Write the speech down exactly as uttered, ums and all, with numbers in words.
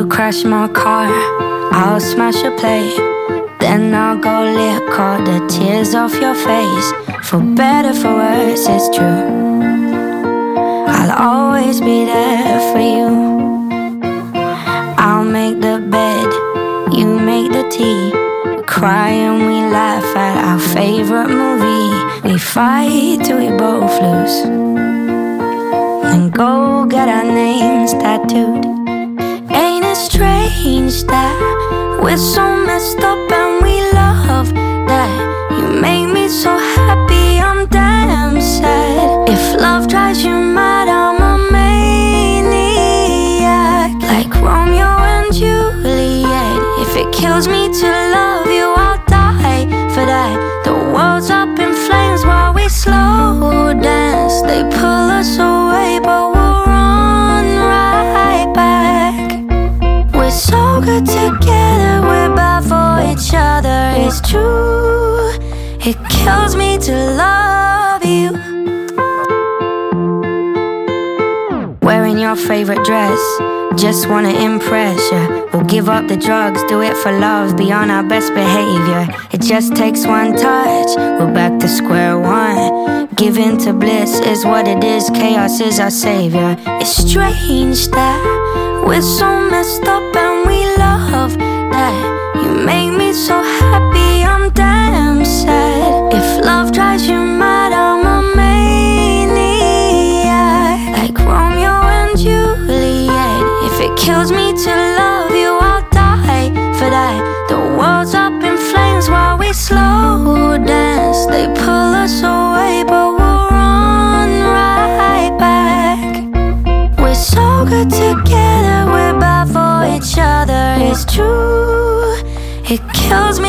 You'll crash my car, I'll smash a plate. Then I'll go lick all the tears off your face. For better, for worse, it's true. I'll always be there for you. I'll make the bed, you make the tea. We cry and we laugh at our favorite movie. We fight till we both lose, and go get our names tattooed. Ain't it strange that we're so messed up and we love that? You make me so happy, I'm damn sad. If love drives you mad, I'm a maniac, like Romeo and Juliet. If it kills me to love you, I'll die for that. The world's up in flames while we slow dance. They pull us away, but we'll run right back. We're so good together, we're bad for each other, it's true. It kills me to love you. Wearing your favorite dress, just wanna impress ya. We'll give up the drugs, do it for love, be on our best behavior. It just takes one touch, we're back to square one. Give in to bliss is what it is, chaos is our savior. It's strange that we're so messed up and we love that. You make me so happy, I'm damn sad. If love drives you mad, I'm a maniac, like Romeo and Juliet. If it kills me to love you, I'll die for that. The world's up in flames while we slow dance. They pull us away, but we'll run right back. We're so good together, we're bad for each other, it's true. It kills me